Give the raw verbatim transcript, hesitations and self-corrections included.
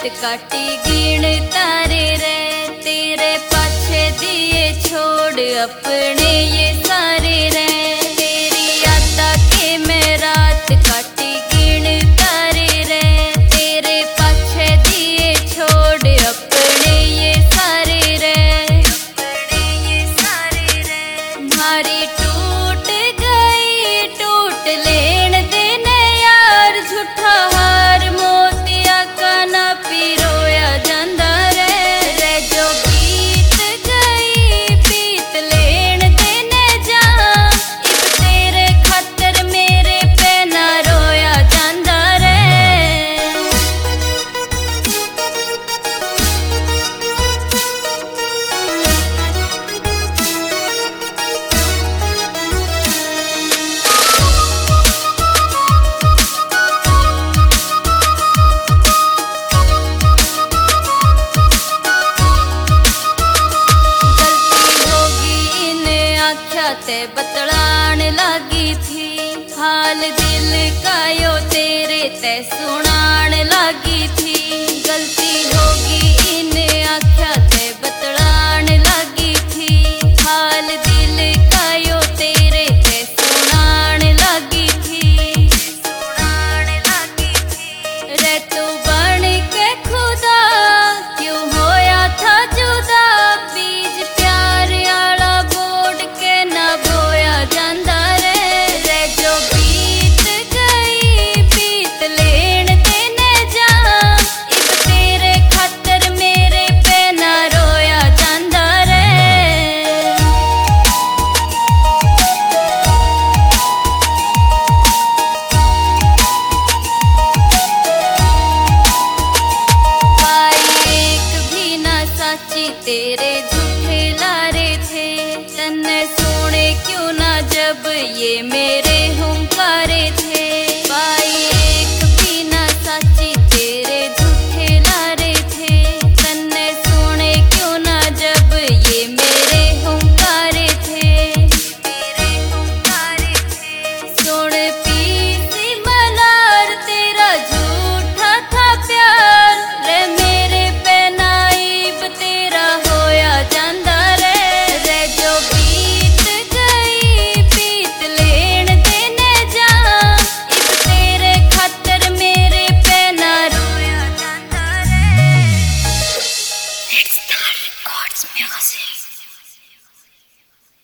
काटी गिन तारे रे, तेरे पाछे दिए छोड़ अपने ये सारे रे। तेरी याद के मैं रात काटी गिन तारे रे, तेरे पाछे दिए छोड़ अपने ये सारे रे, अपने ये सारे रे। मारी टूट गई टूट लेन देने यार, झूठा हार मोतिया का ना पिरोया जांदा रे। रे जो बीत गई बीत लेन देने जा, इब तेरे खातर मेरे पे ना रोया जांदा रे। ते बतलान लागी थी, हाल दिल का यो तेरे ते सुनान लागी थी।